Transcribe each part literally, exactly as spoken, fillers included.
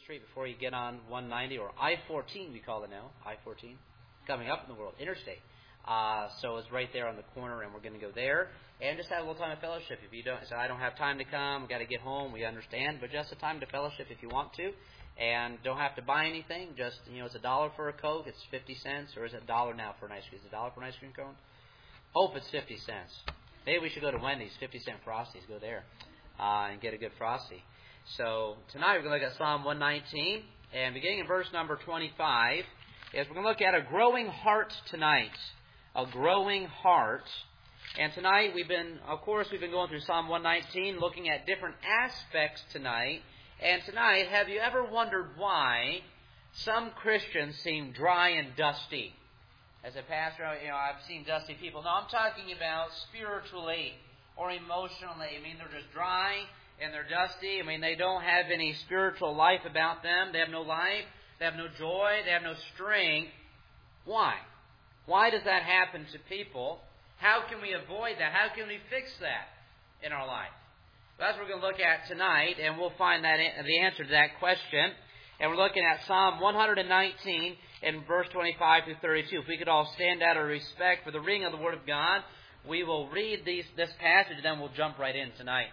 Street before you get on one ninety, or I fourteen we call it now, I fourteen, coming up in the world, interstate. Uh, so it's right there on the corner, and we're going to go there and just have a little time of fellowship. If you don't, so I don't have time to come, I've got to get home, we understand, but just a time to fellowship if you want to, and don't have to buy anything. Just, you know, it's a dollar for a Coke, it's fifty cents, or is it a dollar now for an ice cream? Is it a dollar for an ice cream cone? Hope it's fifty cents. Maybe we should go to Wendy's, fifty cent Frosties, go there uh, and get a good Frosty. So tonight we're going to look at Psalm one nineteen, and beginning in verse number twenty-five, is we're going to look at a growing heart tonight. A growing heart. And tonight we've been, of course, we've been going through Psalm one nineteen, looking at different aspects tonight. And tonight, have you ever wondered why some Christians seem dry and dusty? As a pastor, you know, I've seen dusty people. No, I'm talking about spiritually or emotionally. I mean, they're just dry and they're dusty. I mean, they don't have any spiritual life about them. They have no life. They have no joy. They have no strength. Why? Why does that happen to people? How can we avoid that? How can we fix that in our life? Well, that's what we're going to look at tonight, and we'll find that the answer to that question. And we're looking at Psalm one nineteen in verse twenty-five through thirty-two. If we could all stand out of respect for the reading of the Word of God, we will read these, this passage, and then we'll jump right in tonight.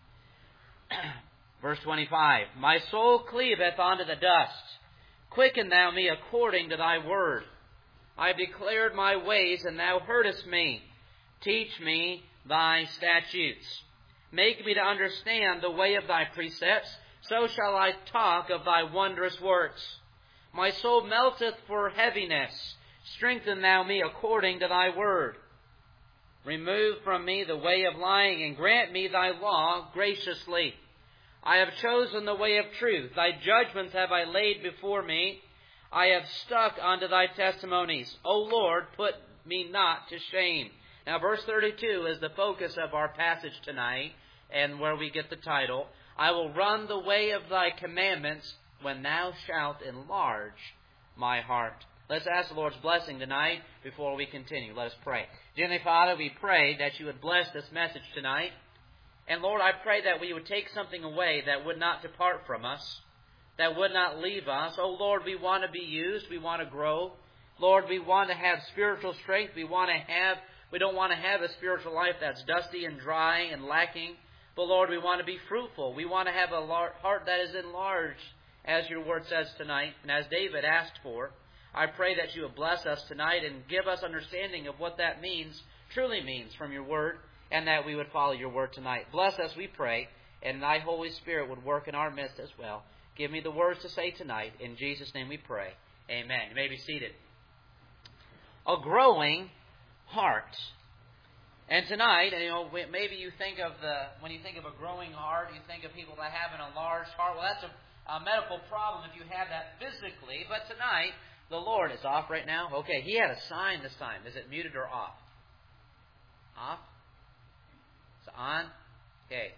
Verse twenty-five, My soul cleaveth unto the dust. Quicken thou me according to thy word. I have declared my ways, and thou heardest me. Teach me thy statutes. Make me to understand the way of thy precepts. So shall I talk of thy wondrous works. My soul melteth for heaviness. Strengthen thou me according to thy word. Remove from me the way of lying, and grant me thy law graciously. I have chosen the way of truth. Thy judgments have I laid before me. I have stuck unto thy testimonies. O Lord, put me not to shame. Now, verse thirty-two is the focus of our passage tonight, and where we get the title, I will run the way of thy commandments when thou shalt enlarge my heart. Let's ask the Lord's blessing tonight before we continue. Let us pray. Dear Heavenly Father, we pray that you would bless this message tonight. And Lord, I pray that we would take something away that would not depart from us, that would not leave us. Oh Lord, we want to be used. We want to grow. Lord, we want to have spiritual strength. We want to have, we don't want to have a spiritual life that's dusty and dry and lacking. But Lord, we want to be fruitful. We want to have a heart that is enlarged, as your word says tonight, and as David asked for. I pray that you would bless us tonight and give us understanding of what that means, truly means from your word, and that we would follow your word tonight. Bless us, we pray, and thy Holy Spirit would work in our midst as well. Give me the words to say tonight. In Jesus' name we pray. Amen. You may be seated. A growing heart. And tonight, you know, maybe you think of the, when you think of a growing heart, you think of people that have an enlarged heart. Well, that's a, a medical problem if you have that physically. But tonight, the Lord is off right now. Okay, he had a sign this time. Is it muted or off? Off? It's on? Okay.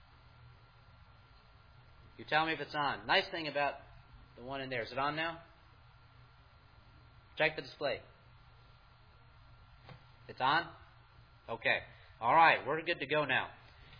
You tell me if it's on. Nice thing about the one in there. Is it on now? Check the display. It's on? Okay. All right. We're good to go now.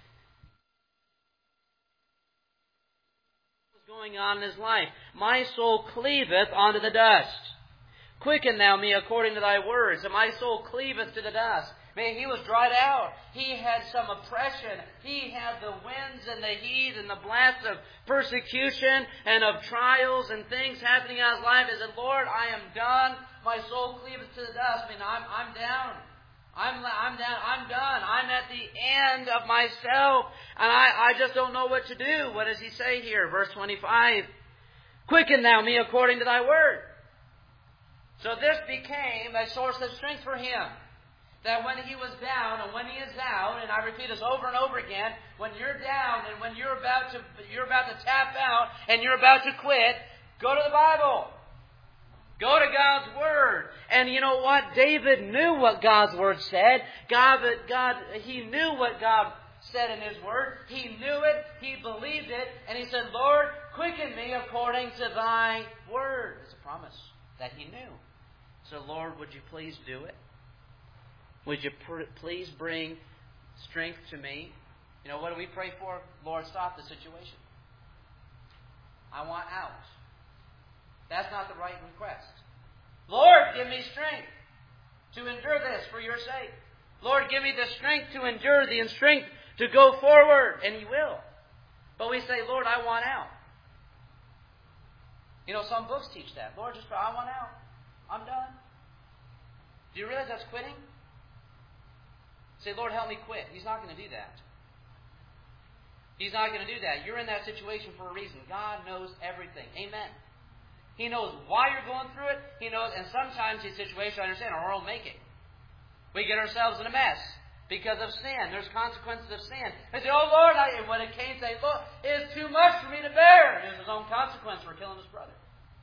What's going on in his life? My soul cleaveth unto the dust. Quicken thou me according to thy words. And my soul cleaveth to the dust. Man, he was dried out. He had some oppression. He had the winds and the heat and the blasts of persecution and of trials and things happening in his life. He said, Lord, I am done. My soul cleaveth to the dust. I mean, I'm, I'm down. I'm, I'm down. I'm done. I'm at the end of myself. And I, I just don't know what to do. What does he say here? Verse twenty-five. Quicken thou me according to thy word. So this became a source of strength for him. That when he was down and when he is out, and I repeat this over and over again, when you're down and when you're about to you're about to tap out and you're about to quit, go to the Bible. Go to God's Word. And you know what? David knew what God's Word said. God, God, he knew what God said in His Word. He knew it. He believed it. And he said, Lord, quicken me according to thy Word. It's a promise that he knew. So, Lord, would you please do it? Would you pr- please bring strength to me? You know, what do we pray for? Lord, stop the situation. I want out. That's not the right request. Lord, give me strength to endure this for your sake. Lord, give me the strength to endure, the strength to go forward. And He will. But we say, Lord, I want out. You know, some books teach that. Lord, just I want out. I'm done. Do you realize that's quitting? Say, Lord, help me quit. He's not going to do that. He's not going to do that. You're in that situation for a reason. God knows everything. Amen. He knows why you're going through it. He knows, and sometimes these situations, I understand, are all making. We get ourselves in a mess because of sin. There's consequences of sin. They say, oh Lord, I, and when it came, say, look, it's too much for me to bear. There's his own consequence for killing his brother.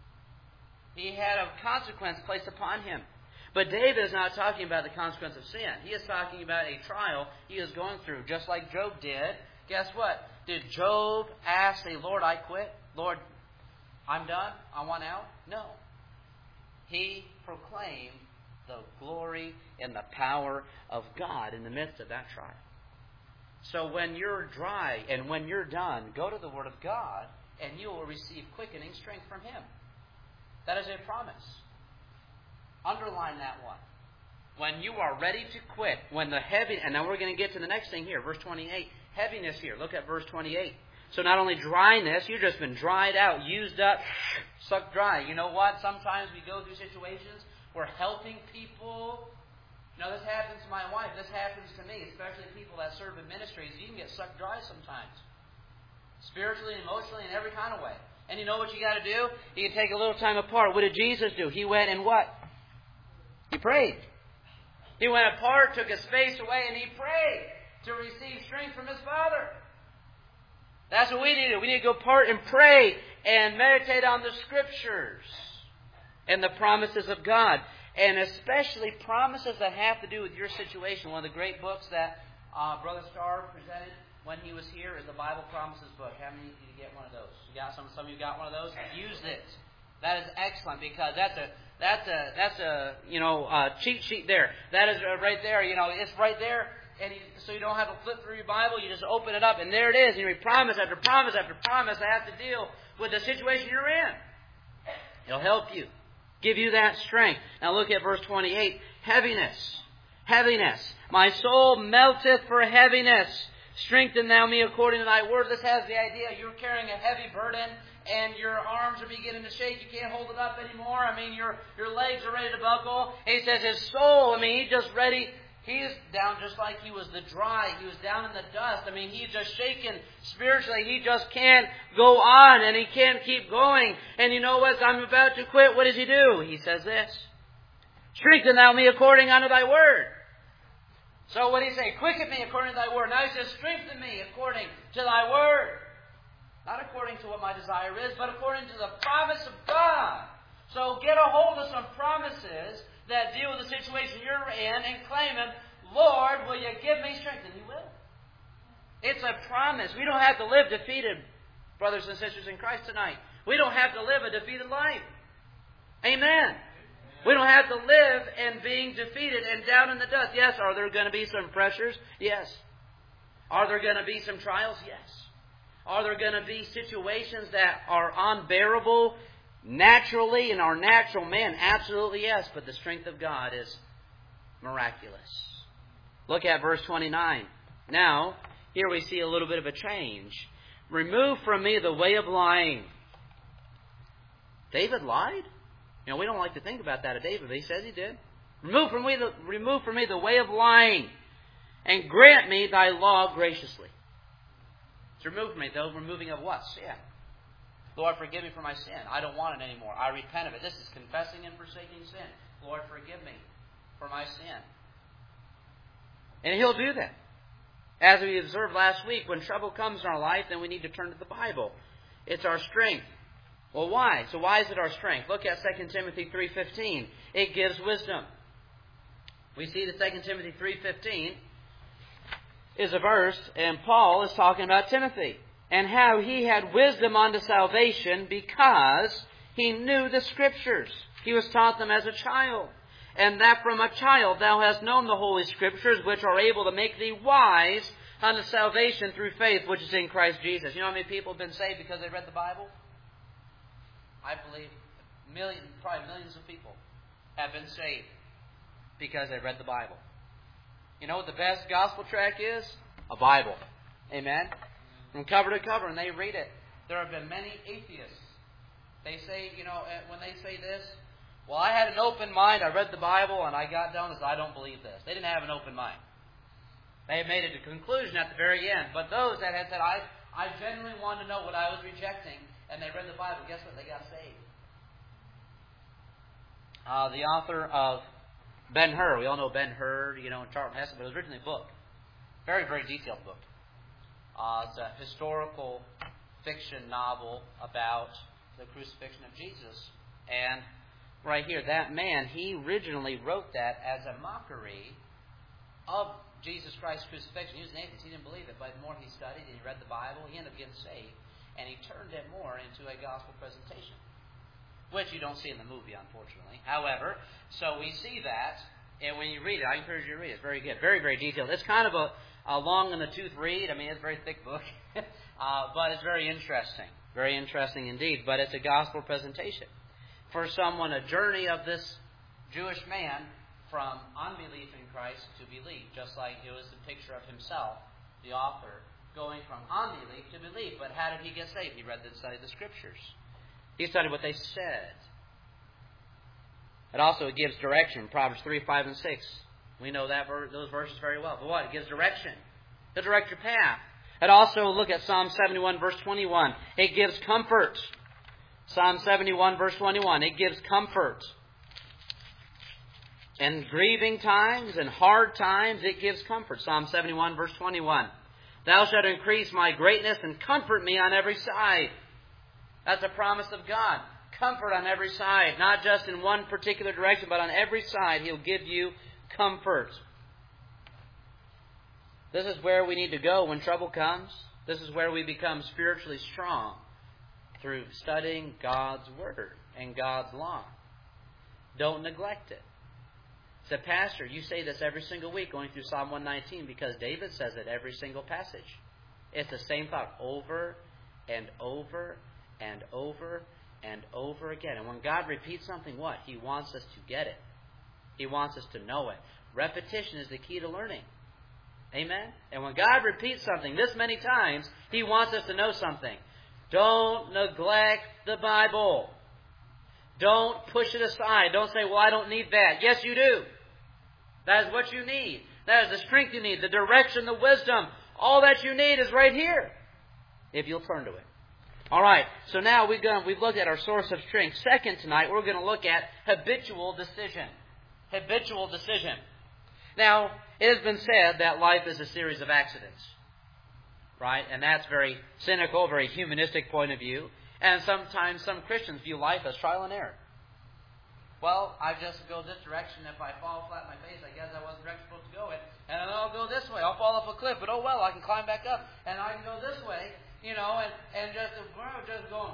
He had a consequence placed upon him. But David is not talking about the consequence of sin. He is talking about a trial he is going through, just like Job did. Guess what? Did Job ask, say, Lord, I quit? Lord, I'm done? I want out? No. He proclaimed the glory and the power of God in the midst of that trial. So when you're dry and when you're done, go to the Word of God and you will receive quickening strength from Him. That is a promise. Underline that one. When you are ready to quit, when the heavy, and now we're going to get to the next thing here, verse twenty-eight. Heaviness here. Look at verse twenty-eight. So not only dryness, you've just been dried out, used up, sucked dry. You know what? Sometimes we go through situations where helping people. You know, this happens to my wife. This happens to me, especially people that serve in ministries. You can get sucked dry sometimes. Spiritually, emotionally, in every kind of way. And you know what you got to do? You can take a little time apart. What did Jesus do? He went and what? He prayed. He went apart, took a space away, and He prayed to receive strength from His Father. That's what we need to do. We need to go apart and pray and meditate on the Scriptures and the promises of God. And especially promises that have to do with your situation. One of the great books that uh, Brother Starr presented when he was here is the Bible Promises book. How many of you get one of those? You got some? Some of you got one of those? Use it. That is excellent because that's a that's a that's a you know a cheat sheet there. That is right there. You know it's right there. And you, so you don't have to flip through your Bible. You just open it up, and there it is. And you read promise after promise after promise that have to deal with the situation you're in. It'll help you, give you that strength. Now look at verse twenty-eight. Heaviness, heaviness. My soul melteth for heaviness. Strengthen thou me according to thy word. This has the idea you're carrying a heavy burden, and your arms are beginning to shake. You can't hold it up anymore. I mean, your your legs are ready to buckle. And he says his soul. I mean, he's just ready. He's down just like he was the dry. He was down in the dust. I mean, he's just shaken spiritually. He just can't go on and he can't keep going. And you know what? I'm about to quit. What does he do? He says this. Strengthen thou me according unto thy word. So what did he say? Quicken me according to thy word. Now he says, strengthen me according to thy word. Not according to what my desire is, but according to the promise of God. So get a hold of some promises that deal with the situation you're in and claim Him. Lord, will you give me strength? And He will. It's a promise. We don't have to live defeated, brothers and sisters in Christ tonight. We don't have to live a defeated life. Amen. We don't have to live in being defeated and down in the dust. Yes, are there going to be some pressures? Yes. Are there going to be some trials? Yes. Are there going to be situations that are unbearable naturally in our natural man? Absolutely yes, but the strength of God is miraculous. Look at verse twenty-nine. Now, here we see a little bit of a change. Remove from me the way of lying. David lied? You know, we don't like to think about that of David, but he says he did. Remove from me the, remove from me the way of lying, and grant me thy law graciously. It's removed from me, though, removing of what? Sin. Lord, forgive me for my sin. I don't want it anymore. I repent of it. This is confessing and forsaking sin. Lord, forgive me for my sin. And He'll do that. As we observed last week, when trouble comes in our life, then we need to turn to the Bible. It's our strength. Well, why? So why is it our strength? Look at Second Timothy three fifteen. It gives wisdom. We see that Second Timothy three fifteen is a verse, and Paul is talking about Timothy and how he had wisdom unto salvation because he knew the Scriptures. He was taught them as a child. And that from a child thou hast known the Holy Scriptures, which are able to make thee wise unto salvation through faith, which is in Christ Jesus. You know how many people have been saved because they read the Bible? I believe millions, probably millions of people have been saved because they read the Bible. You know what the best gospel tract is? A Bible. Amen? From cover to cover, and they read it. There have been many atheists. They say, you know, when they say this, well, I had an open mind, I read the Bible, and I got down and said, I don't believe this. They didn't have an open mind. They had made it a conclusion at the very end. But those that had said, I, I genuinely wanted to know what I was rejecting, and they read the Bible, guess what? They got saved. Uh, the author of Ben-Hur, we all know Ben-Hur, you know, and Charlton Heston, but it was originally a book. Very, very detailed book. Uh, it's a historical fiction novel about the crucifixion of Jesus. And right here, that man, he originally wrote that as a mockery of Jesus Christ's crucifixion. He was an atheist. He didn't believe it. But the more he studied and he read the Bible, he ended up getting saved. And he turned it more into a gospel presentation, which you don't see in the movie, unfortunately. However, so we see that, and when you read it, I encourage you to read it. It's very good. Very, very detailed. It's kind of a, a long-in-the-tooth read. I mean, it's a very thick book. uh, but it's very interesting. Very interesting indeed. But it's a gospel presentation. For someone, a journey of this Jewish man from unbelief in Christ to belief, just like it was the picture of himself, the author, going from unbelief to belief. But how did he get saved? He read and studied the Scriptures. He studied what they said. It also gives direction. Proverbs three, five, and six. We know that those verses very well. But what? It gives direction. It'll direct your path. It also, look at Psalm seventy-one, verse twenty-one. It gives comfort. Psalm seventy-one, verse twenty-one. It gives comfort. In grieving times and hard times, it gives comfort. Psalm seventy-one, verse twenty-one. Thou shalt increase my greatness and comfort me on every side. That's a promise of God. Comfort on every side. Not just in one particular direction, but on every side He'll give you comfort. This is where we need to go when trouble comes. This is where we become spiritually strong. Through studying God's Word and God's law. Don't neglect it. Say, Pastor, you say this every single week going through Psalm one nineteen because David says it every single passage. It's the same thought over and over and over and over again. And when God repeats something, what? He wants us to get it. He wants us to know it. Repetition is the key to learning. Amen? And when God repeats something this many times, He wants us to know something. Don't neglect the Bible. Don't push it aside. Don't say, well, I don't need that. Yes, you do. That is what you need. That is the strength you need, the direction, the wisdom. All that you need is right here, if you'll turn to it. All right, so now we've, gone, we've looked at our source of strength. Second, tonight, we're going to look at habitual decision. Habitual decision. Now, it has been said that life is a series of accidents. Right? And that's very cynical, very humanistic point of view. And sometimes some Christians view life as trial and error. Well, I just go this direction. If I fall flat on my face, I guess I wasn't supposed to go in. And then I'll go this way. I'll fall off a cliff. But oh well, I can climb back up. And I can go this way. You know, and, and just, just going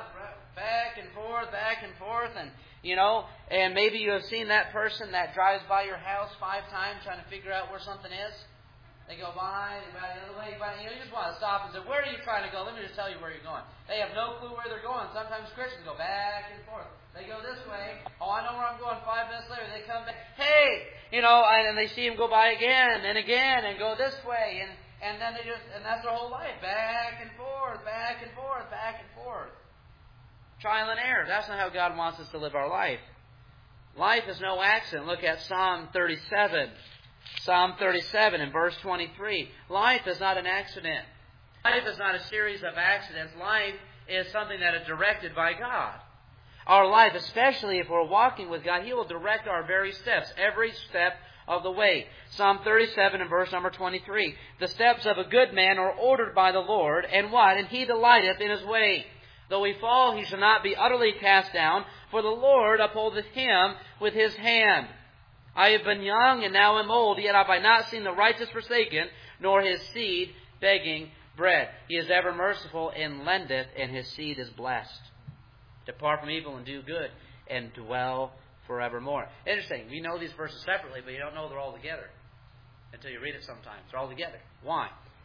back and forth, back and forth. And, you know, and maybe you have seen that person that drives by your house five times trying to figure out where something is. They go by, they go the other way, by, you know, you just want to stop and say, where are you trying to go? Let me just tell you where you're going. They have no clue where they're going. Sometimes Christians go back and forth. They go this way. Oh, I know where I'm going. Five minutes later, they come back. Hey! You know, and they see him go by again and again and go this way. And, and then they just, and that's their whole life. Back and forth, back and forth, back and forth. Trial and error. That's not how God wants us to live our life. Life is no accident. Look at Psalm thirty-seven. Psalm thirty-seven and verse twenty-three. Life is not an accident. Life is not a series of accidents. Life is something that is directed by God. Our life, especially if we're walking with God, He will direct our very steps, every step of the way. Psalm thirty-seven and verse number twenty-three. The steps of a good man are ordered by the Lord, and what? And he delighteth in his way. Though he fall, he shall not be utterly cast down, for the Lord upholdeth him with His hand. I have been young and now am old, yet have I not seen the righteous forsaken, nor his seed begging bread. He is ever merciful and lendeth, and his seed is blessed. Depart from evil and do good, and dwell forevermore. Interesting. We know these verses separately, but you don't know they're all together until you read it sometimes. They're all together. Why?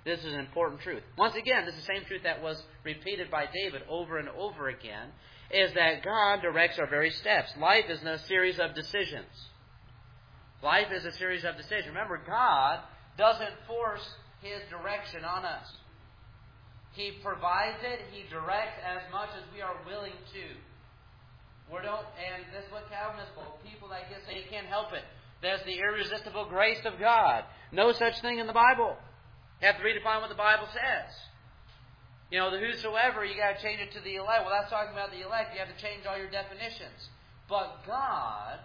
This is an important truth. Once again, this is the same truth that was repeated by David over and over again, is that God directs our very steps. Life is a series of decisions. Life is a series of decisions. Remember, God doesn't force His direction on us. He provides it. He directs as much as we are willing to. We don't, and this is what Calvinists call people that just say you can't help it. There's the irresistible grace of God. No such thing in the Bible. You have to redefine what the Bible says. You know, the whosoever, you got to change it to the elect. Well, that's talking about the elect. You have to change all your definitions. But God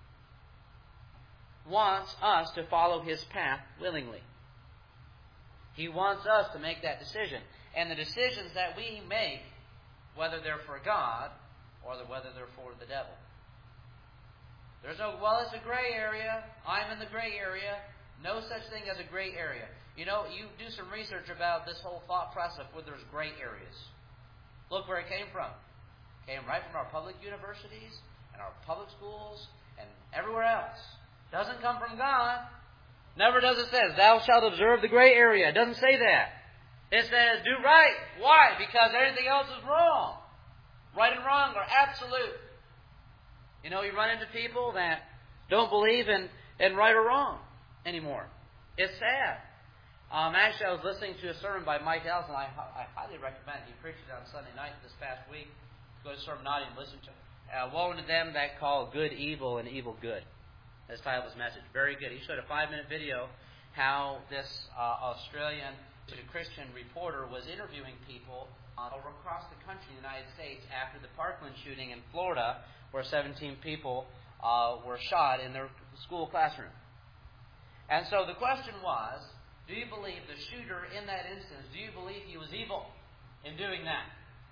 wants us to follow His path willingly. He wants us to make that decision. And the decisions that we make, whether they're for God or whether they're for the devil. There's no, well, it's a gray area. I'm in the gray area. No such thing as a gray area. You know, you do some research about this whole thought process where there's gray areas. Look where it came from. It came right from our public universities and our public schools and everywhere else. It doesn't come from God. Never does it say, thou shalt observe the gray area. It doesn't say that. It says, do right. Why? Because everything else is wrong. Right and wrong are absolute. You know, you run into people that don't believe in, in right or wrong anymore. It's sad. Um, actually, I was listening to a sermon by Mike Ellison. I, I highly recommend it. He preached it on Sunday night this past week. Go to Sermonati and listen to it. Uh, woe unto them that call good evil and evil good. That's the title of his message. Very good. He showed a five-minute video how this uh, Australian Christian reporter was interviewing people uh, over across the country in the United States after the Parkland shooting in Florida, where seventeen people uh, were shot in their school classroom. And so the question was, do you believe the shooter in that instance, do you believe he was evil in doing that?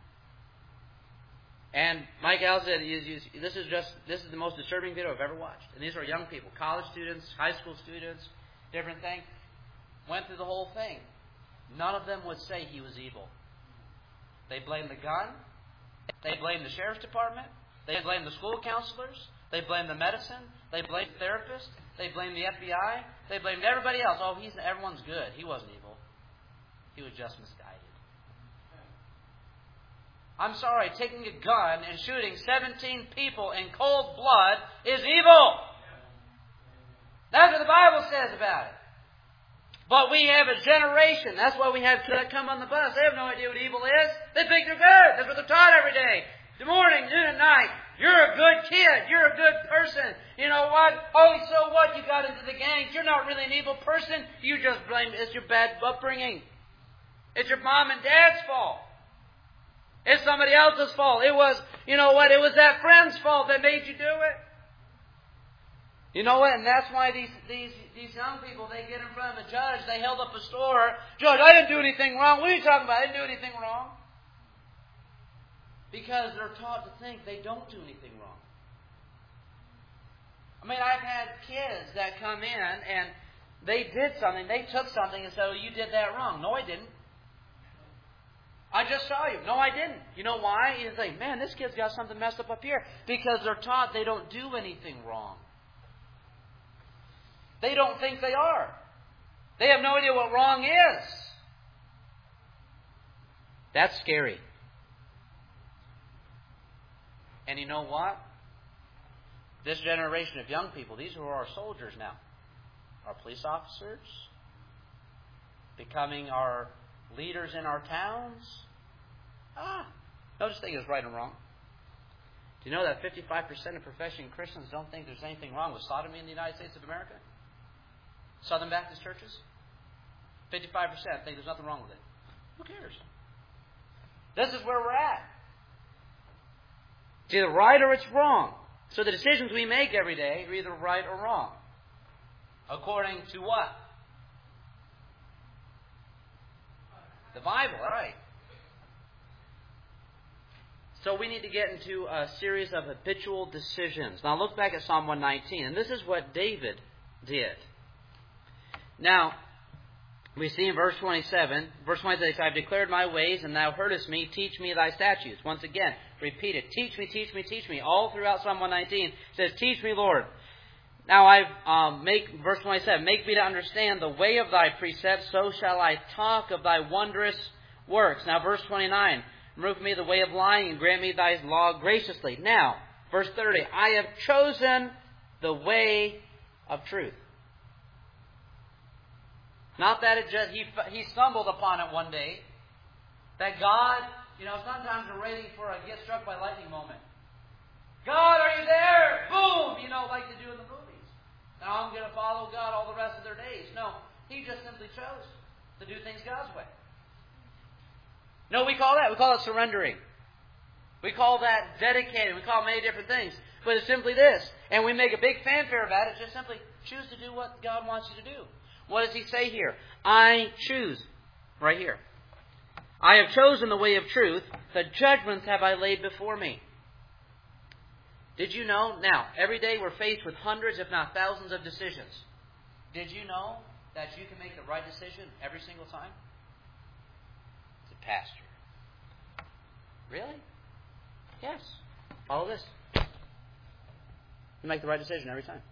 And Mike Al said, this is just this is the most disturbing video I've ever watched. And these are young people, college students, high school students, different things. Went through the whole thing. None of them would say he was evil. They blamed the gun. They blamed the sheriff's department. They blamed the school counselors. They blamed the medicine. They blamed the therapist. They blamed the F B I. They blamed everybody else. Oh, he's everyone's good. He wasn't evil. He was just misguided. I'm sorry, taking a gun and shooting seventeen people in cold blood is evil. That's what the Bible says about it. But we have a generation. That's why we have kids that come on the bus. They have no idea what evil is. They think they're good. That's what they're taught every day. The morning, noon, and night. You're a good kid. You're a good person. You know what? Oh, so what? You got into the gangs. You're not really an evil person. You just blame it's your bad upbringing. It's your mom and dad's fault. It's somebody else's fault. It was, you know what? It was that friend's fault that made you do it. You know what? And that's why these these these young people, they get in front of a judge. They held up a store. Judge, I didn't do anything wrong. What are you talking about? I didn't do anything wrong. Because they're taught to think they don't do anything wrong. I mean, I've had kids that come in and they did something. They took something and said, oh, you did that wrong. No, I didn't. I just saw you. No, I didn't. You know why? You think, man, this kid's got something messed up up here. Because they're taught they don't do anything wrong. They don't think they are. They have no idea what wrong is. That's scary. And you know what? This generation of young people, these are our soldiers now. Our police officers, becoming our leaders in our towns. Ah, no such thing as right and wrong. Do you know that fifty-five percent of professing Christians don't think there's anything wrong with sodomy in the United States of America? Southern Baptist churches? fifty-five percent think there's nothing wrong with it. Who cares? This is where we're at. It's either right or it's wrong. So the decisions we make every day are either right or wrong. According to what? The Bible, right. So we need to get into a series of habitual decisions. Now look back at Psalm one nineteen, and this is what David did. Now, we see in verse twenty-seven, verse twenty-six, I have declared my ways, and thou heardest me. Teach me thy statutes. Once again, repeat it. Teach me, teach me, teach me. All throughout Psalm one nineteen, it says, teach me, Lord. Now I um, make, verse twenty-seven, make me to understand the way of thy precepts, so shall I talk of thy wondrous works. Now verse twenty-nine, remove from me the way of lying and grant me thy law graciously. Now, verse thirty, I have chosen the way of truth. Not that it just, he, he stumbled upon it one day. That God, you know, sometimes we're waiting for a get struck by lightning moment. God, are you there? Boom! You know, like they do in the movies. Now I'm going to follow God all the rest of their days. No, he just simply chose to do things God's way. No, we call that, we call it surrendering. We call that dedicated. We call it many different things. But it's simply this. And we make a big fanfare about it. Just simply choose to do what God wants you to do. What does he say here? I choose. Right here. I have chosen the way of truth. The judgments have I laid before me. Did you know? Now, every day we're faced with hundreds, if not thousands, of decisions. Did you know that you can make the right decision every single time? As a pastor. Really? Yes. Follow this. You make the right decision every time.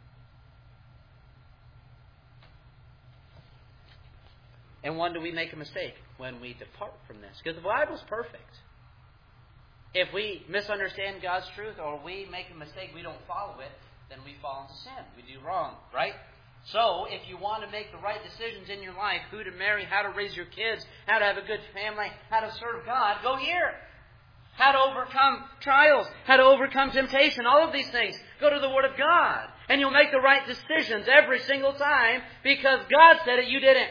And when do we make a mistake? When we depart from this. Because the Bible's perfect. If we misunderstand God's truth or we make a mistake, we don't follow it, then we fall into sin. We do wrong, right? So, if you want to make the right decisions in your life, who to marry, how to raise your kids, how to have a good family, how to serve God, go here. How to overcome trials, how to overcome temptation, all of these things. Go to the Word of God. And you'll make the right decisions every single time because God said it, you didn't.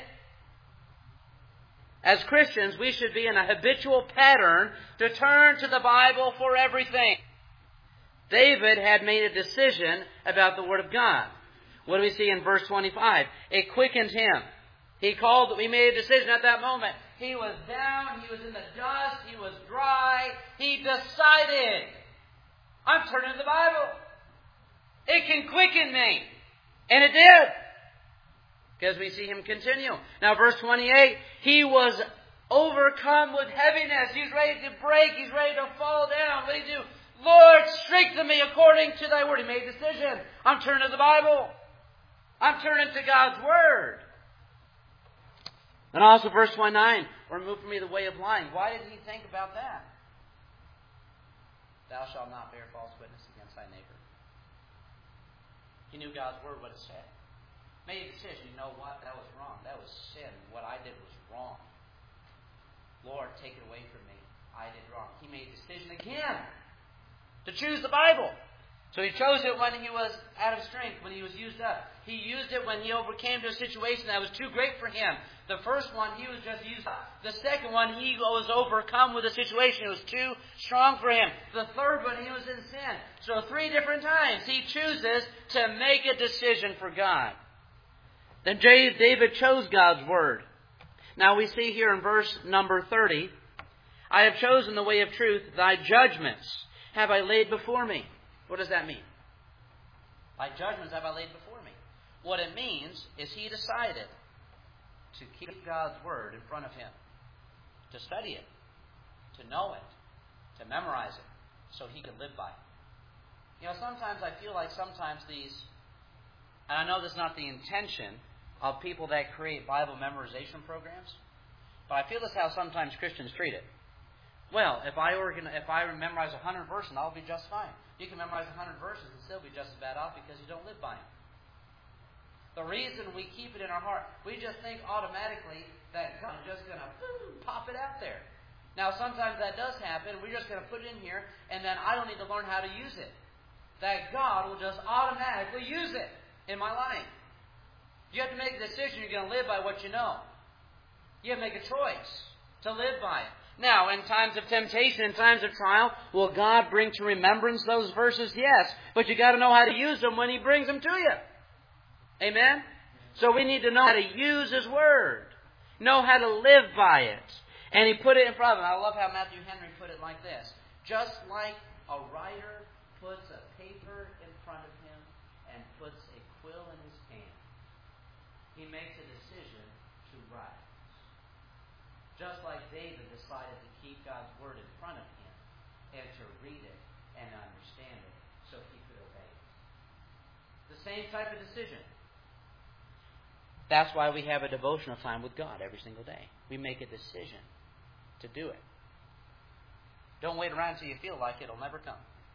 As Christians, we should be in a habitual pattern to turn to the Bible for everything. David had made a decision about the Word of God. What do we see in verse twenty-five? It quickened him. He called, he made a decision at that moment. He was down, he was in the dust, he was dry. He decided, I'm turning to the Bible. It can quicken me. And it did. Because we see him continue. Now verse twenty-eight, he was overcome with heaviness. He's ready to break. He's ready to fall down. What did he do? Lord, strengthen me according to thy word. He made a decision. I'm turning to the Bible. I'm turning to God's word. And also verse twenty-nine, remove from me the way of lying. Why did he think about that? Thou shalt not bear false witness against thy neighbor. He knew God's word, what it said. Made a decision. You know what? That was wrong. That was sin. What I did was wrong. Lord, take it away from me. I did wrong. He made a decision again to choose the Bible. So he chose it when he was out of strength, when he was used up. He used it when he overcame to a situation that was too great for him. The first one, he was just used up. The second one, he was overcome with a situation. It was too strong for him. The third one, he was in sin. So three different times he chooses to make a decision for God. Then David chose God's word. Now we see here in verse number thirty, I have chosen the way of truth, thy judgments have I laid before me. What does that mean? Thy judgments have I laid before me. What it means is he decided to keep God's word in front of him, to study it, to know it, to memorize it, so he could live by it. You know, sometimes I feel like sometimes these, and I know this is not the intention of people that create Bible memorization programs, but I feel this is how sometimes Christians treat it. Well, if I organ, if I memorize a hundred verses, I'll be just fine. You can memorize a hundred verses and still be just as bad off because you don't live by them. The reason we keep it in our heart, we just think automatically that God's just going to pop it out there. Now, sometimes that does happen. We're just going to put it in here, and then I don't need to learn how to use it. That God will just automatically use it in my life. You have to make a decision. You're going to live by what you know. You have to make a choice to live by it. Now, in times of temptation, in times of trial, will God bring to remembrance those verses? Yes. But you got to know how to use them when He brings them to you. Amen? So we need to know how to use His Word. Know how to live by it. And He put it in front of him. I love how Matthew Henry put it like this. Just like a writer puts a paper in front of him and puts a quill in his hand, he makes a decision to write. Just like David decided to keep God's Word in front of him and to read it and understand it so he could obey it. The same type of decision. That's why we have a devotional time with God every single day. We make a decision to do it. Don't wait around until you feel like it. It'll never come.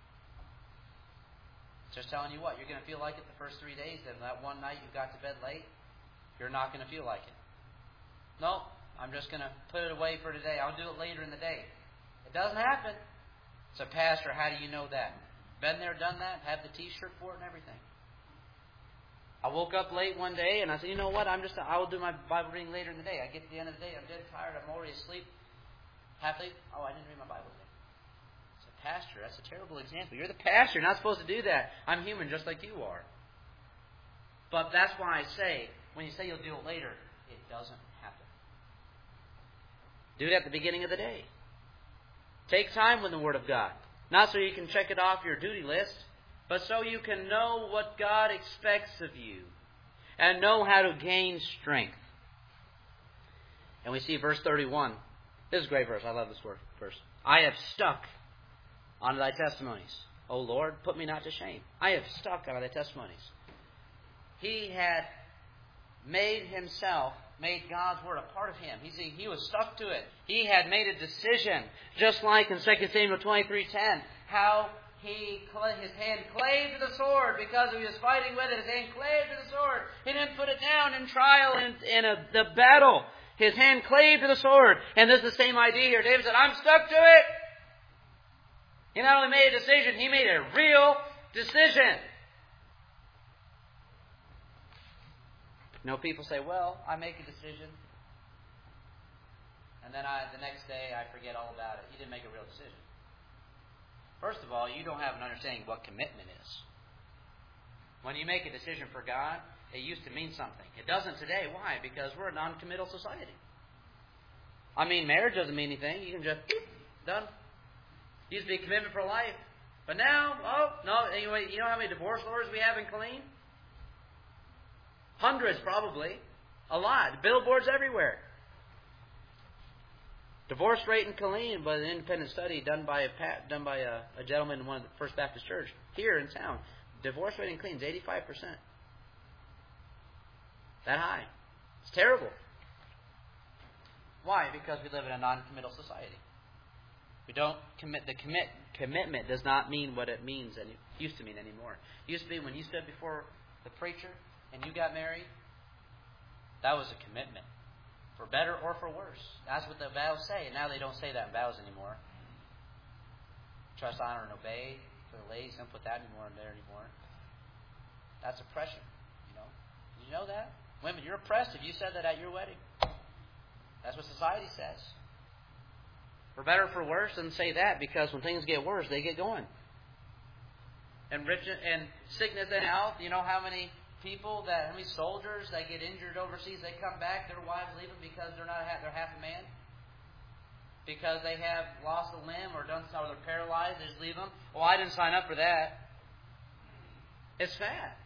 Just telling you what, you're going to feel like it the first three days, then that one night you got to bed late, you're not going to feel like it. No, I'm just going to put it away for today. I'll do it later in the day. It doesn't happen. So, Pastor, how do you know that? Been there, done that, have the T-shirt for it and everything. I woke up late one day and I said, you know what, I'm just, I will do my Bible reading later in the day. I get to the end of the day, I'm dead tired, I'm already asleep. Half asleep, oh, I didn't read my Bible today. I said, Pastor, that's a terrible example. You're the pastor, you're not supposed to do that. I'm human just like you are. But that's why I say, when you say you'll do it later, it doesn't happen. Do it at the beginning of the day. Take time with the Word of God. Not so you can check it off your duty list, but so you can know what God expects of you and know how to gain strength. And we see verse thirty-one. This is a great verse. I love this word, verse. I have stuck on thy testimonies. O Lord, put me not to shame. I have stuck on thy testimonies. He had made himself, made God's Word a part of him. He, he was stuck to it. He had made a decision, just like in Second Samuel twenty-three ten, how he his hand clave to the sword because he was fighting with it. His hand clave to the sword. He didn't put it down in trial in, in a, the battle. His hand clave to the sword. And this is the same idea here. David said, I'm stuck to it. He not only made a decision, he made a real decision. You know, people say, well, I make a decision, and then I, the next day I forget all about it. You didn't make a real decision. First of all, you don't have an understanding of what commitment is. When you make a decision for God, it used to mean something. It doesn't today. Why? Because we're a non-committal society. I mean, marriage doesn't mean anything. You can just, done. It used to be a commitment for life. But now, oh, no, anyway, you know how many divorce lawyers we have in Killeen? Hundreds, probably. A lot. Billboards everywhere. Divorce rate in Killeen was an independent study done by a done by a, a gentleman in one of the First Baptist Church here in town. Divorce rate in Killeen is eighty-five percent. That high. It's terrible. Why? Because we live in a non-committal society. We don't commit. The commit commitment does not mean what it means and it used to mean anymore. It used to be when you stood before the preacher and you got married, that was a commitment. For better or for worse. That's what the vows say. And now they don't say that in vows anymore. Trust, honor, and obey. For the ladies, don't put that anymore in there anymore. That's oppression. You know? Did you know that? Women, you're oppressed if you said that at your wedding. That's what society says. For better or for worse, doesn't say that, because when things get worse, they get going. And rich and sickness and health, you know how many people that, how many soldiers that get injured overseas, they come back, their wives leave them because they're not they're half a man, because they have lost a limb or done something, or they're paralyzed. They just leave them. Well, I didn't sign up for that. It's sad,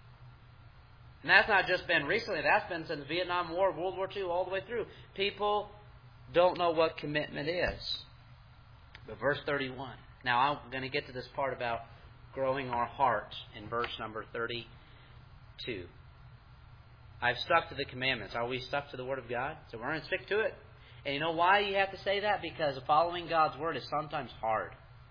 and that's not just been recently. That's been since the Vietnam War, World War Two, all the way through. People don't know what commitment is. But verse thirty-one. Now I'm going to get to this part about growing our heart in verse number thirty. Two. I've stuck to the commandments. Are we stuck to the Word of God? So we're going to stick to it. And you know why you have to say that? Because following God's Word is sometimes hard.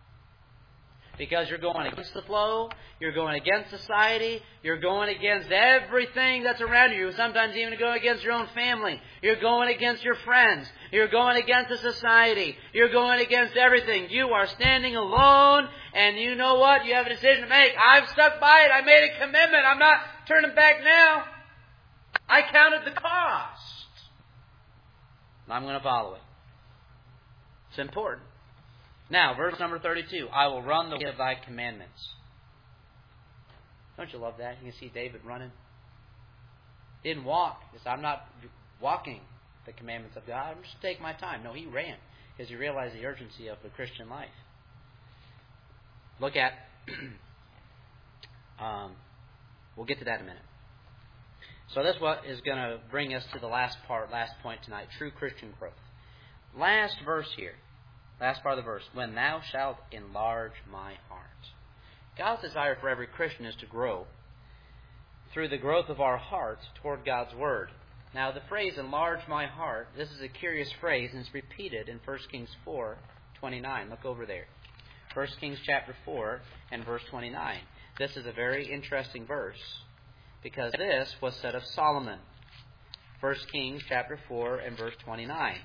Because you're going against the flow. You're going against society. You're going against everything that's around you. You're sometimes even going against your own family. You're going against your friends. You're going against the society. You're going against everything. You are standing alone, and you know what? You have a decision to make. I've stuck by it. I made a commitment. I'm not turning back now. I counted the cost. I'm going to follow it. It's important. Now, verse number thirty-two. I will run the way of thy commandments. Don't you love that? You can see David running. He didn't walk. He said, I'm not walking the commandments of God. I'm just going to take my time. No, he ran because he realized the urgency of the Christian life. Look at, um, we'll get to that in a minute. So that's what is going to bring us to the last part, last point tonight, true Christian growth. Last verse here. Last part of the verse. When thou shalt enlarge my heart. God's desire for every Christian is to grow through the growth of our hearts toward God's Word. Now, the phrase, enlarge my heart, this is a curious phrase, and it's repeated in First Kings four twenty-nine. Look over there. First Kings chapter four and verse twenty-nine. This is a very interesting verse, because this was said of Solomon. First Kings chapter four and verse twenty-nine.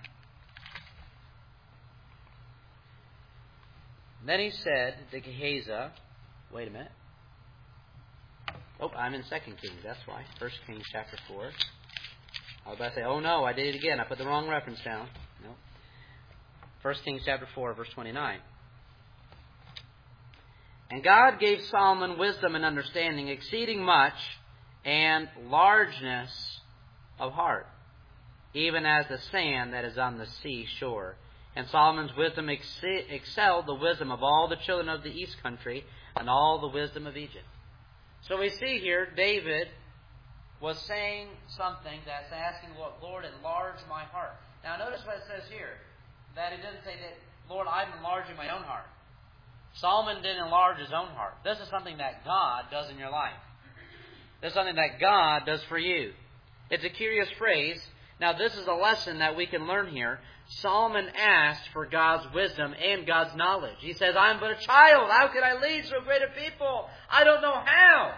Then he said to Gehazi, wait a minute. Oh, I'm in Second Kings, that's why. First Kings chapter four. I was about to say, oh no, I did it again. I put the wrong reference down. No. First Kings chapter four, verse twenty-nine. And God gave Solomon wisdom and understanding, exceeding much, and largeness of heart, even as the sand that is on the sea shore. And Solomon's wisdom ex- excelled the wisdom of all the children of the east country, and all the wisdom of Egypt. So we see here, David was saying something that's asking, Lord, Lord, enlarge my heart. Now notice what it says here, that it doesn't say that, Lord, I'm enlarging my own heart. Solomon didn't enlarge his own heart. This is something that God does in your life. This is something that God does for you. It's a curious phrase. Now this is a lesson that we can learn here. Solomon asked for God's wisdom and God's knowledge. He says, I'm but a child. How can I lead so great a people? I don't know how.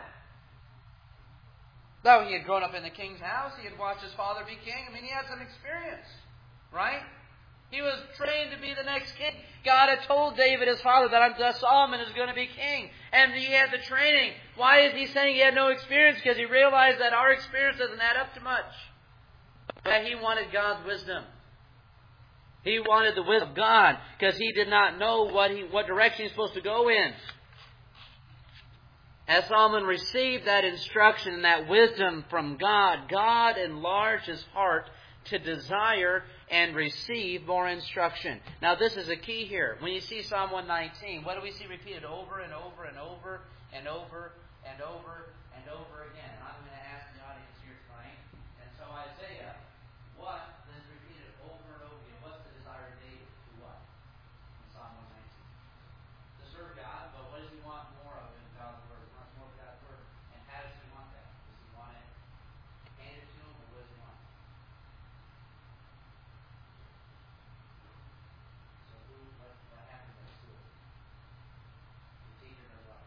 Though he had grown up in the king's house, he had watched his father be king. I mean, he had some experience, right? He was trained to be the next king. God had told David, his father, that, that Solomon is going to be king. And he had the training. Why is he saying he had no experience? Because he realized that our experience doesn't add up to much. But he wanted God's wisdom. He wanted the wisdom of God because he did not know what he what direction he's supposed to go in. As Solomon received that instruction and that wisdom from God, God enlarged his heart to desire and receive more instruction. Now this is a key here. When you see Psalm one nineteen, what do we see repeated over and over and over and over and over and over again? I'm going to ask the audience here tonight. And so Isaiah, what is repeated over and over again? What's the desire of David to what? In Psalm one nineteen. To serve God, but what does he want more of in God's Word? He wants more of God's Word. And how does he want that? Does he want it handed to him, or what does he want? So who, what, what happens at school? The teacher does what?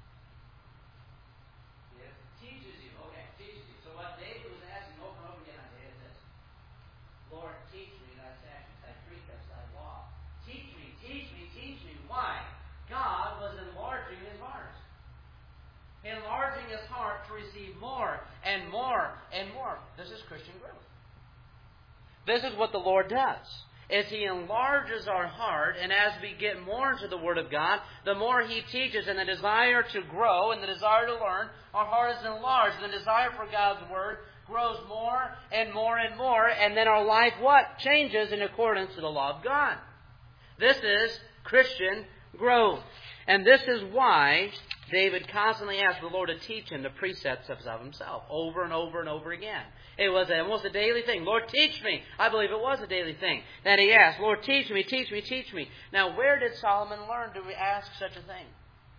Yes, teaches you. Okay, teaches you. So what David was asking over and over again on Isaiah is this. Lord, teach me thy statutes, thy precepts, thy law. Teach me, teach me, teach me. Why? God was enlarging his heart. Enlarging his heart to receive more and more and more. This is Christian growth. This is what the Lord does. Is He enlarges our heart, and as we get more into the Word of God, the more He teaches, and the desire to grow and the desire to learn, our heart is enlarged. And the desire for God's Word grows more and more and more, and then our life, what? Changes in accordance to the law of God. This is Christian growth. And this is why David constantly asked the Lord to teach him the precepts of himself over and over and over again. It was almost a daily thing. Lord, teach me. I believe it was a daily thing that he asked. Lord, teach me, teach me, teach me. Now, where did Solomon learn to ask such a thing?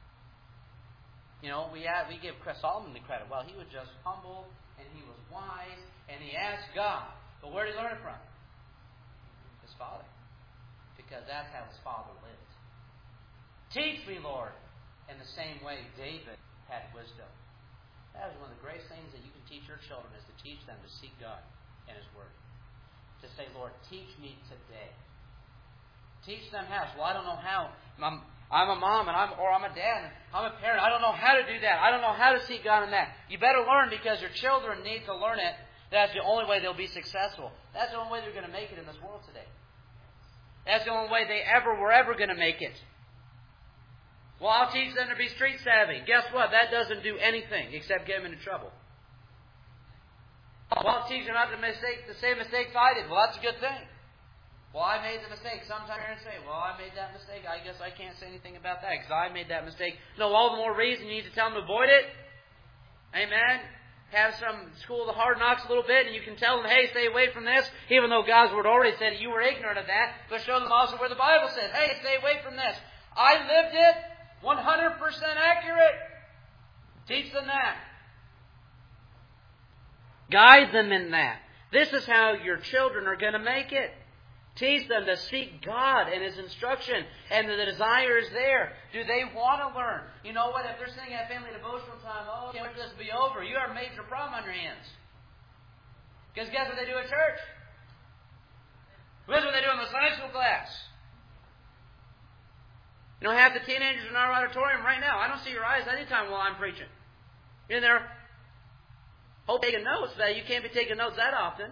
You know, we add, we give Solomon the credit. Well, he was just humble and he was wise and he asked God. But where did he learn it from? His father. Because that's how his father lived. Teach me, Lord. In the same way David had wisdom. That is one of the greatest things that you can teach your children, is to teach them to seek God and His Word. To say, Lord, teach me today. Teach them how. Well, I don't know how. I'm, I'm a mom and I'm, or I'm a dad and I'm a parent. I don't know how to do that. I don't know how to seek God in that. You better learn, because your children need to learn it. That's the only way they'll be successful. That's the only way they're going to make it in this world today. That's the only way they ever were ever going to make it. Well, I'll teach them to be street savvy. Guess what? That doesn't do anything except get them into trouble. Well, I'll teach them not to mistake the same mistakes I did. Well, that's a good thing. Well, I made the mistake. Sometimes parents say, well, I made that mistake. I guess I can't say anything about that because I made that mistake. No, all the more reason you need to tell them to avoid it. Amen. Have some school of the hard knocks a little bit, and you can tell them, hey, stay away from this, even though God's Word already said you were ignorant of that. But show them also where the Bible says, hey, stay away from this. I lived it. one hundred percent accurate. Teach them that. Guide them in that. This is how your children are going to make it. Teach them to seek God and His instruction. And the desire is there. Do they want to learn? You know what? If they're sitting at family devotional time, oh, can't wait for this to be over, you have a major problem on your hands. Because guess what they do at church? Guess what they do in the Sunday school class? You know, half the teenagers in our auditorium right now, I don't see your eyes anytime while I'm preaching. You're in there, hope taking notes, but you can't be taking notes that often.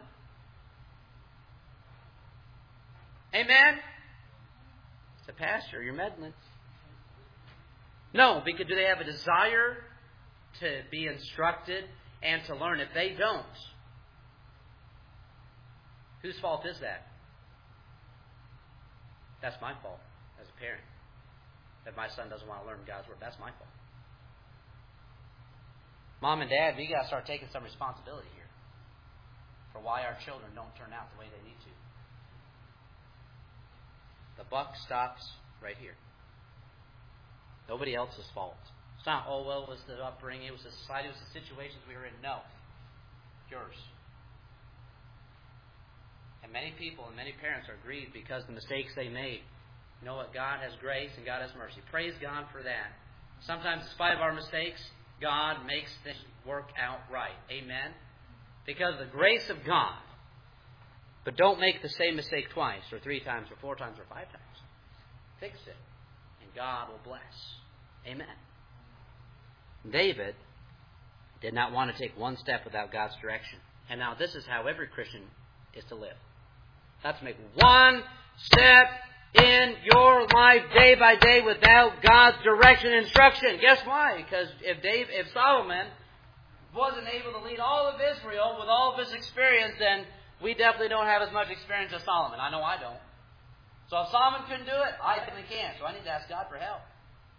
Amen? It's a pastor, you're meddling. No, because do they have a desire to be instructed and to learn? If they don't, whose fault is that? That's my fault as a parent. That my son doesn't want to learn God's Word. That's my fault. Mom and Dad, we got to start taking some responsibility here for why our children don't turn out the way they need to. The buck stops right here. Nobody else's fault. It's not, oh, well, it was the upbringing, it was the society, it was the situations we were in. No. Yours. And many people and many parents are grieved because of the mistakes they made. You know what? God has grace and God has mercy. Praise God for that. Sometimes, in spite of our mistakes, God makes things work out right. Amen? Because of the grace of God. But don't make the same mistake twice, or three times, or four times, or five times. Fix it, and God will bless. Amen. David did not want to take one step without God's direction. And now this is how every Christian is to live. That's to make one step in your life day by day without God's direction and instruction. Guess why? Because if Dave, if Solomon wasn't able to lead all of Israel with all of his experience, then we definitely don't have as much experience as Solomon. I know I don't. So if Solomon couldn't do it, I definitely can't. So I need to ask God for help.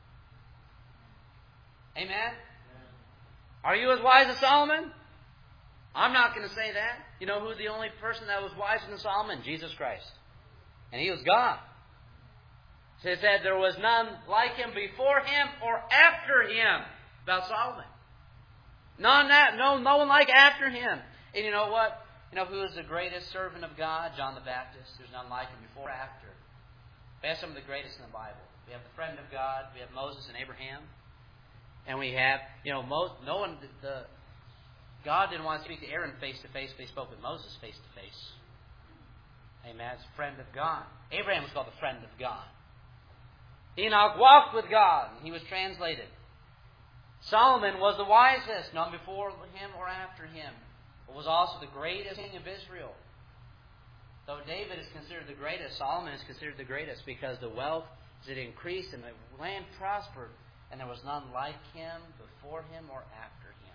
Amen? Are you as wise as Solomon? I'm not going to say that. You know who the only person that was wiser than Solomon? Jesus Christ. And He was God. So it said there was none like Him before Him or after Him. About Solomon. None that, no, no one like after Him. And you know what? You know who is the greatest servant of God? John the Baptist. There's none like him before or after. We have some of the greatest in the Bible. We have the friend of God. We have Moses and Abraham. And we have, you know, Mo, no one, the, God didn't want to speak to Aaron face to face, but He spoke with Moses face to face. Amen. It's friend of God. Abraham was called the friend of God. Enoch walked with God, and he was translated. Solomon was the wisest, none before him or after him, but was also the greatest king of Israel. Though David is considered the greatest, Solomon is considered the greatest because the wealth did increase and the land prospered, and there was none like him before him or after him.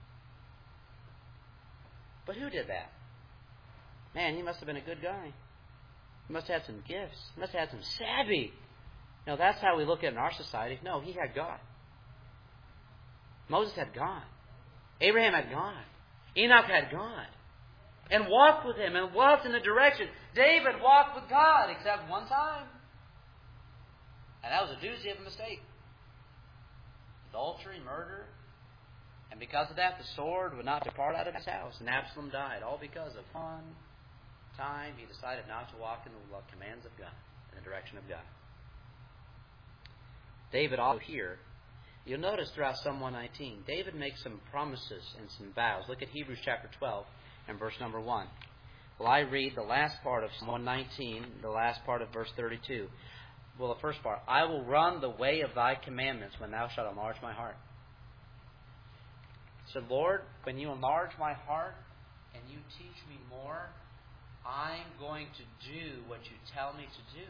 But who did that? Man, he must have been a good guy. He must have had some gifts. He must have had some savvy. You know, that's how we look at it in our society. No, he had God. Moses had God. Abraham had God. Enoch had God. And walked with Him and walked in the direction. David walked with God except one time. And that was a doozy of a mistake. Adultery, murder. And because of that, the sword would not depart out of his house. And Absalom died. All because of one time he decided not to walk in the commands of God, in the direction of God. David also here, you'll notice throughout Psalm one nineteen, David makes some promises and some vows. Look at Hebrews chapter twelve and verse number one. Well, I read the last part of Psalm one nineteen, the last part of verse thirty-two. Well, the first part, I will run the way of Thy commandments when Thou shalt enlarge my heart. So, Lord, when You enlarge my heart and You teach me more, I'm going to do what You tell me to do.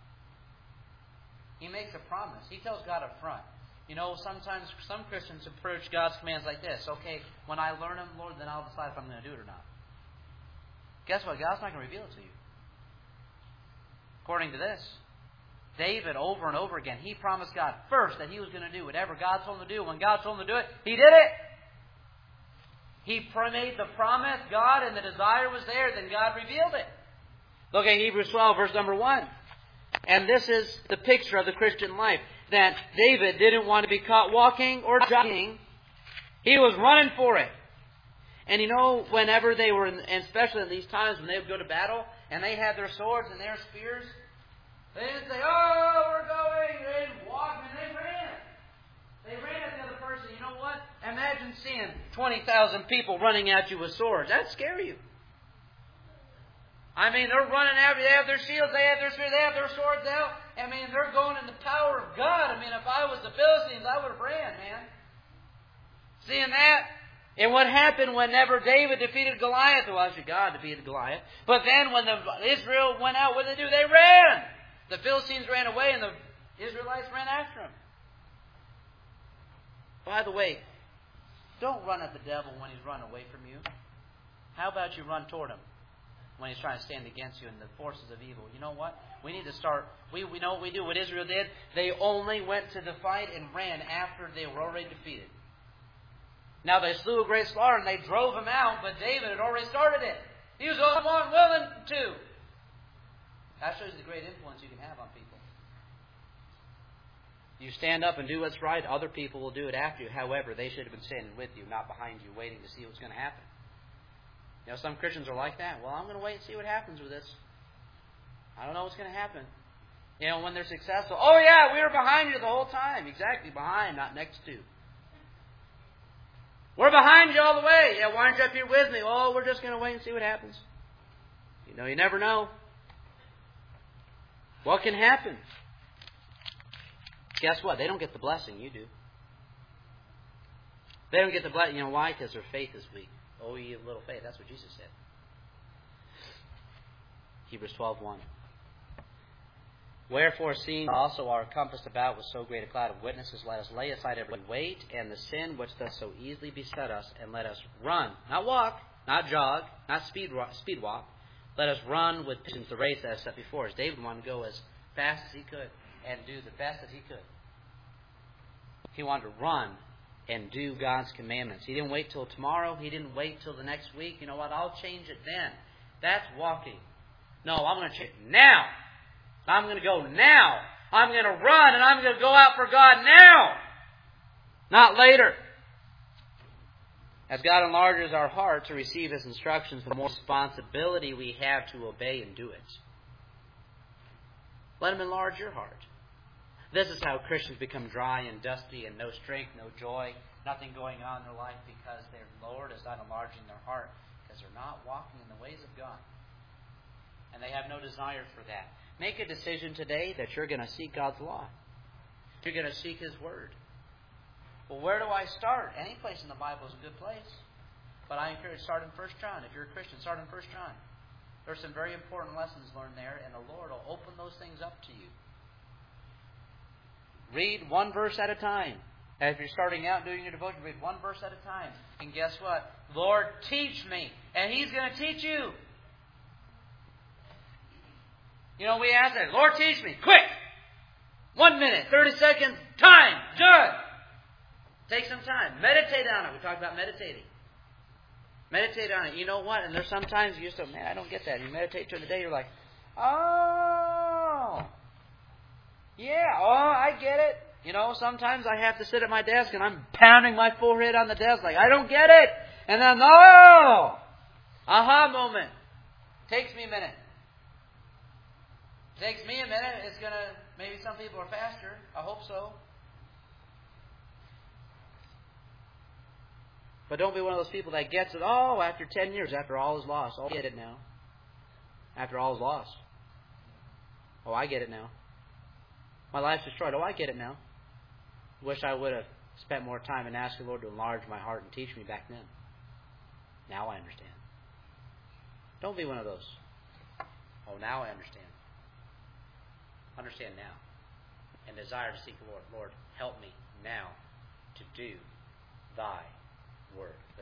He makes a promise. He tells God up front. You know, sometimes some Christians approach God's commands like this. Okay, when I learn them, Lord, then I'll decide if I'm going to do it or not. Guess what? God's not going to reveal it to you. According to this, David, over and over again, he promised God first that he was going to do whatever God told him to do. When God told him to do it, he did it. He made the promise, God, and the desire was there. Then God revealed it. Look at Hebrews twelve, verse number one. And this is the picture of the Christian life. That David didn't want to be caught walking or jogging. He was running for it. And you know, whenever they were, in, and especially in these times when they would go to battle, and they had their swords and their spears, they didn't say, "Oh, we're going." They didn't walk, and they ran. They ran at the other person. You know what? Imagine seeing twenty thousand people running at you with swords. That'd scare you. I mean, they're running after you. They have their shields, they have their spears, they have their swords out. I mean, they're going in the power of God. I mean, if I was the Philistines, I would have ran, man. Seeing that? And what happened whenever David defeated Goliath? Well, actually, God defeated Goliath. But then when the Israel went out, what did they do? They ran. The Philistines ran away, and the Israelites ran after them. By the way, don't run at the devil when he's run away from you. How about you run toward him when he's trying to stand against you and the forces of evil? You know what? We need to start. We, we know what we do. What Israel did, they only went to the fight and ran after they were already defeated. Now they slew a great slaughter and they drove him out, but David had already started it. He was the only one willing to. That shows the great influence you can have on people. You stand up and do what's right, other people will do it after you. However, they should have been standing with you, not behind you, waiting to see what's going to happen. You know, some Christians are like that. Well, I'm going to wait and see what happens with this. I don't know what's going to happen. You know, when they're successful, oh yeah, we were behind you the whole time. Exactly, behind, not next to. We're behind you all the way. Yeah, why aren't you up here with me? Oh, we're just going to wait and see what happens. You know, you never know. What can happen? Guess what? They don't get the blessing. You do. They don't get the blessing. You know why? Because their faith is weak. Oh, ye of little faith. That's what Jesus said. Hebrews twelve one. Wherefore, seeing also are compassed about with so great a cloud of witnesses, let us lay aside every weight and the sin which does so easily beset us, and let us run, not walk, not jog, not speed walk, speed walk. Let us run with patience the race that is set before us. David wanted to go as fast as he could and do the best that he could. He wanted to run and do God's commandments. He didn't wait till tomorrow. He didn't wait till the next week. You know what? I'll change it then. That's walking. No, I'm going to change it now. I'm going to go now. I'm going to run and I'm going to go out for God now. Not later. As God enlarges our heart to receive His instructions, the more responsibility we have to obey and do it. Let Him enlarge your heart. This is how Christians become dry and dusty and no strength, no joy, nothing going on in their life because their Lord is not enlarging their heart because they're not walking in the ways of God. And they have no desire for that. Make a decision today that you're going to seek God's law. You're going to seek His Word. Well, where do I start? Any place in the Bible is a good place. But I encourage start in First John. If you're a Christian, start in First John. There's some very important lessons learned there, and the Lord will open those things up to you. Read one verse at a time. As you're starting out doing your devotion, read one verse at a time. And guess what? Lord, teach me. And He's going to teach you. You know, we ask that, Lord, teach me. Quick! One minute, thirty seconds, time, done. Take some time. Meditate on it. We talked about meditating. Meditate on it. You know what? And there's sometimes you just go, man, I don't get that. You meditate during the day, you're like, oh, yeah, oh, I get it. You know, sometimes I have to sit at my desk and I'm pounding my forehead on the desk like, I don't get it. And then, oh, aha moment. Takes me a minute. Takes me a minute. It's going to, maybe some people are faster. I hope so. But don't be one of those people that gets it, oh, after ten years, after all is lost. Oh, I get it now. After all is lost. Oh, I get it now. My life's destroyed. Oh, I get it now. Wish I would have spent more time and asked the Lord to enlarge my heart and teach me back then. Now I understand. Don't be one of those. Oh, now I understand. Understand now. And desire to seek the Lord. Lord, help me now to do Thy Word.